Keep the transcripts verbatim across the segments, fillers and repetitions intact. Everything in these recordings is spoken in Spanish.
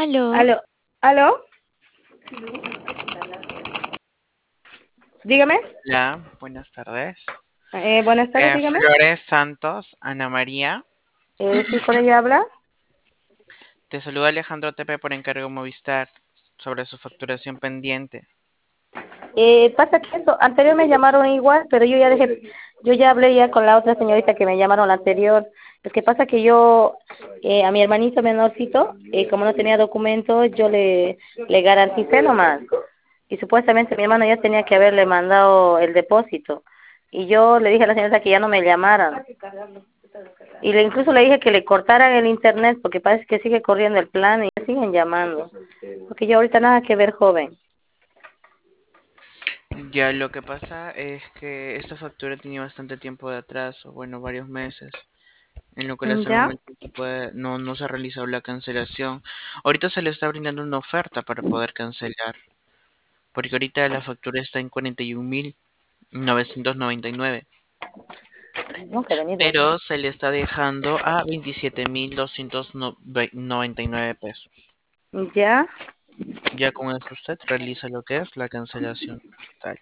Aló, Aló, aló, dígame. hola, buenas tardes. Eh, buenas tardes, Eh, dígame. Flores Santos, Ana María. Eh, sí, con ella habla. Te saluda Alejandro Tepe por encargo Movistar sobre su facturación pendiente. Eh, pasa que eso, anterior me llamaron igual, pero yo ya dejé, yo ya hablé ya con la otra señorita que me llamaron la anterior. Es que pasa que yo, eh, a mi hermanito menorcito, eh, como no tenía documentos, yo le, le garanticé nomás. Y supuestamente mi hermano ya tenía que haberle mandado el depósito. Y yo le dije a la señorita que ya no me llamaran. Y le incluso le dije que le cortaran el internet porque parece que sigue corriendo el plan y me siguen llamando. Porque yo ahorita nada que ver, joven. Ya lo que pasa es que esta factura tenía bastante tiempo de atraso, bueno, varios meses, en lo cual hasta el ¿Ya? momento no se puede- no, no se ha realizado la cancelación. Ahorita se le está brindando una oferta para poder cancelar, porque ahorita la factura está en cuarenta y un mil novecientos noventa y nueve. Nunca he venido. Pero se le está dejando a veintisiete mil doscientos noventa y nueve pesos. ¿Ya? Ya con eso usted realiza lo que es la cancelación total.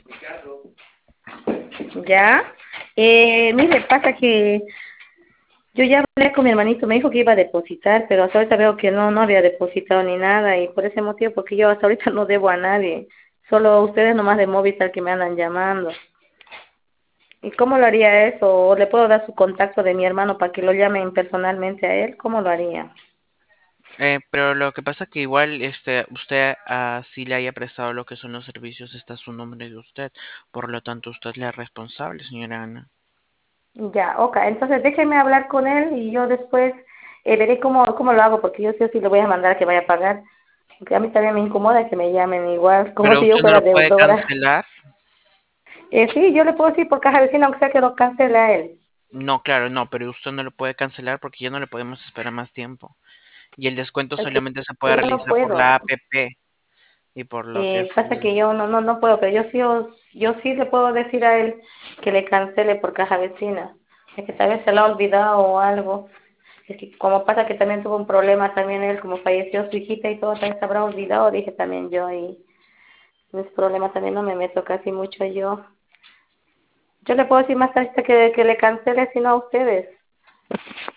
¿Ya? Eh, mire, pasa que yo ya hablé con mi hermanito, me dijo que iba a depositar, pero hasta ahorita veo que no, no había depositado ni nada y por ese motivo, porque yo hasta ahorita no debo a nadie. Solo a ustedes nomás de Movistar que me andan llamando. ¿Y cómo lo haría eso? ¿O le puedo dar su contacto de mi hermano para que lo llamen personalmente a él? ¿Cómo lo haría? Eh, pero lo que pasa que igual este, usted así le haya prestado lo que son los servicios, está su nombre de usted. Por lo tanto, usted es la responsable, señora Ana. Ya, ok. Entonces déjeme hablar con él y yo después eh, veré cómo, cómo lo hago, porque yo sí o sí le voy a mandar a que vaya a pagar. Porque a mí también me incomoda que me llamen igual, como Pero si yo usted no fuera lo puede deudora. cancelar. Eh, sí, yo le puedo decir por caja vecina, aunque sea que lo cancele a él. No, claro, no, pero usted no lo puede cancelar porque ya no le podemos esperar más tiempo. Y el descuento Es que solamente se puede yo no realizar por puedo. la app y por lo que Eh, es pasa que yo no, no, no puedo, pero yo sí, os- yo sí le puedo decir a él que le cancele por caja vecina. Es que tal vez se lo ha olvidado o algo. Es que como pasa que también tuvo un problema también él, como falleció su hijita y todo, tal vez se habrá olvidado, dije también yo, y en ese problema también no me meto casi mucho yo. Yo le puedo decir más tarde que, que le cancele, sino a ustedes.